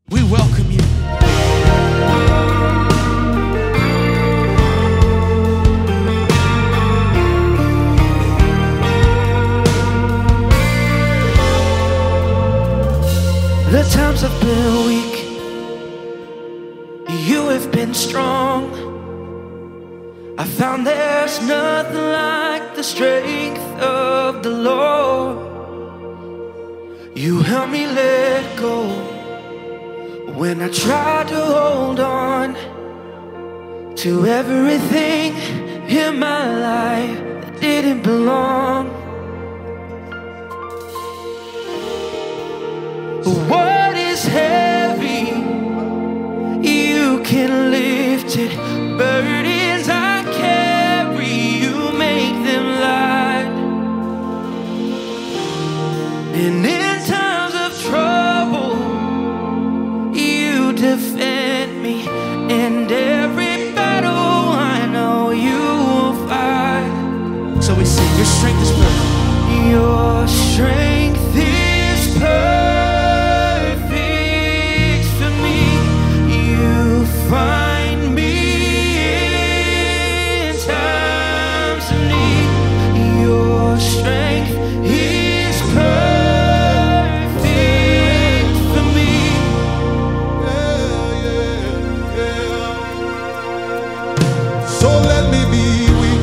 We welcome you. The times have been weak, you have been strong. I found there's nothing like the strength of the Lord. You help me let go when I try to hold on to everything in my life that didn't belong. What is heavy, you can lift it. Burdens I carry, you make them light. And in times of trouble, you defend me. And every battle I know you will fight. So we sing, your strength is perfect. Your strength is perfect for me. You find me in times of need. Your strength is perfect for me. So let me be weak,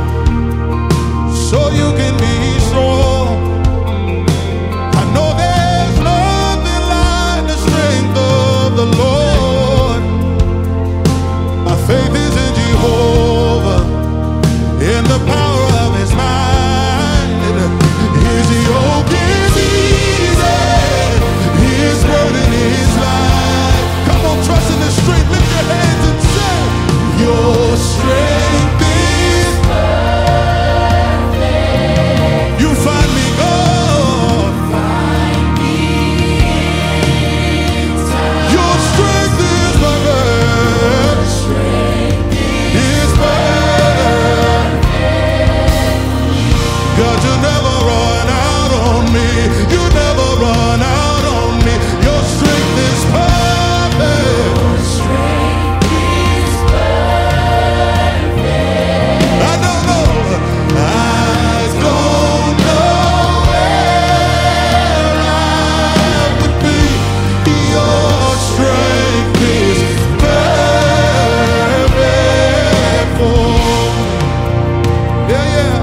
so you can be strong. I know there's nothing like the strength of the Lord. My faith is in Jehovah, in the power of His mind. His yoke is easy, His burden is light. Come on, trust in His strength. Lift your hands and say, your strength is perfect. You find me, God. Your strength is perfect. Is perfect. God, you never run out on me. You never run out on me. Your strength is perfect. I don't know where I would be. Your strength is perfect for me. Yeah.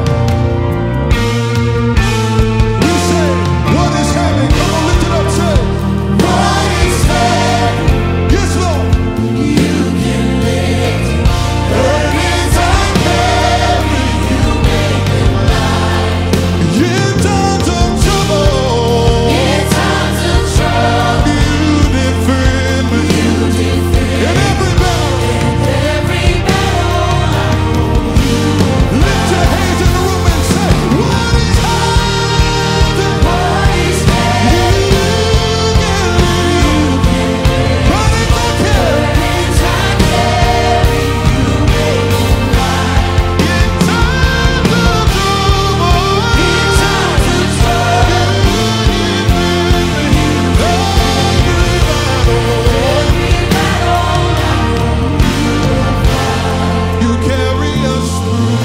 We say, what is heaven? Come on, lift it up, say, what is heaven? Yes, Lord. You can lift burdens I carry. You make them light. In times of trouble. In times of trouble. You defend me. You defend. In every battle. In every battle I know you. Lift your hands in the room and say, what is heaven? What is heaven? You can lift burdens I carry. Burdens I carry. You make them light. In times of trouble. In times of trouble. You carry us through.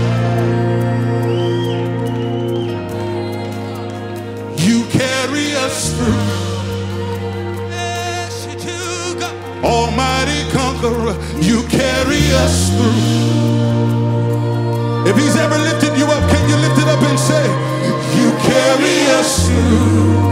You carry us through. Yes, you do, God. Almighty conqueror, you carry us through. If He's ever lifted you up, can you lift it up and say, you carry us through?